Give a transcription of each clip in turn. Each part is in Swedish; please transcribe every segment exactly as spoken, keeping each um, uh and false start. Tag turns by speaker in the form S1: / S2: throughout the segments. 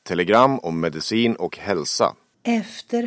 S1: telegram om medicin och hälsa.
S2: Efter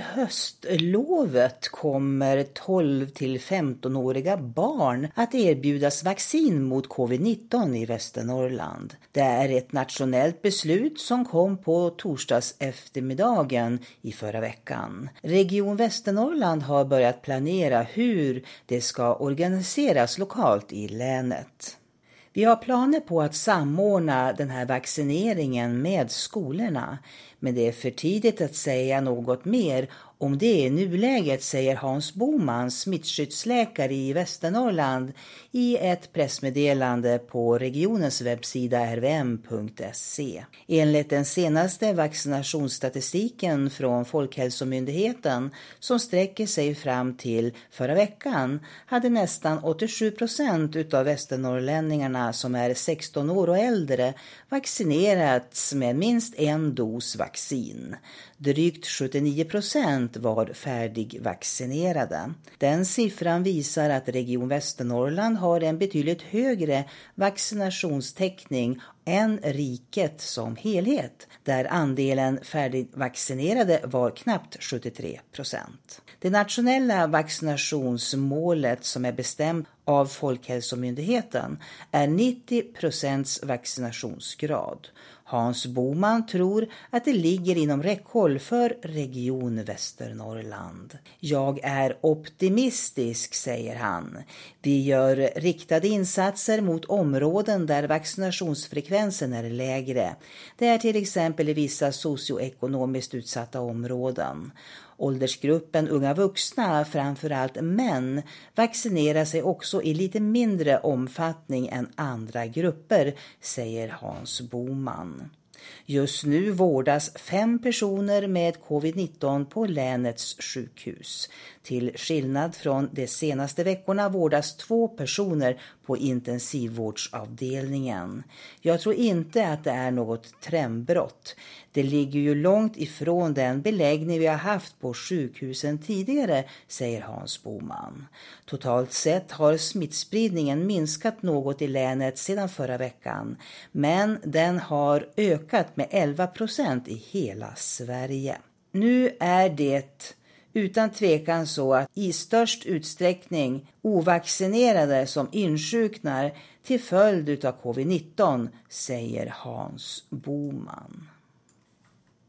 S2: höstlovet kommer tolv till femton-åriga barn att erbjudas vaccin mot covid nitton i Västernorrland. Det är ett nationellt beslut som kom på torsdags eftermiddagen i förra veckan. Region Västernorrland har börjat planera hur det ska organiseras lokalt i länet. Vi har planer på att samordna den här vaccineringen med skolorna, men det är för tidigt att säga något mer om det i nuläget, säger Hans Boman, smittskyddsläkare i Västernorrland, i ett pressmeddelande på regionens webbsida r v m punkt se. Enligt den senaste vaccinationsstatistiken från Folkhälsomyndigheten, som sträcker sig fram till förra veckan, hade nästan åttiosju procent av västernorrlänningarna som är sexton år och äldre vaccinerats med minst en dos vaccin. Drygt sjuttionio procent var färdigvaccinerade. Den siffran visar att Region Västernorrland har en betydligt högre vaccinationstäckning än riket som helhet, där andelen färdigvaccinerade var knappt sjuttiotre procent. Det nationella vaccinationsmålet, som är bestämt av Folkhälsomyndigheten, är nittio procents vaccinationsgrad. Hans Boman tror att det ligger inom räckhåll för Region Västernorrland. Jag är optimistisk, säger han. Vi gör riktade insatser mot områden där vaccinationsfrekvensen är lägre. Det är till exempel i vissa socioekonomiskt utsatta områden. Åldersgruppen unga vuxna, framförallt män, vaccinerar sig också i lite mindre omfattning än andra grupper, säger Hans Boman. Just nu vårdas fem personer med covid nitton på länets sjukhus. Till skillnad från de senaste veckorna vårdas två personer på intensivvårdsavdelningen. Jag tror inte att det är något trendbrott. Det ligger ju långt ifrån den beläggning vi har haft på sjukhusen tidigare, säger Hans Boman. Totalt sett har smittspridningen minskat något i länet sedan förra veckan, men den har ökat med elva procent i hela Sverige. Nu är det utan tvekan så att i störst utsträckning ovaccinerade som insjuknar till följd av covid nitton, säger Hans Boman.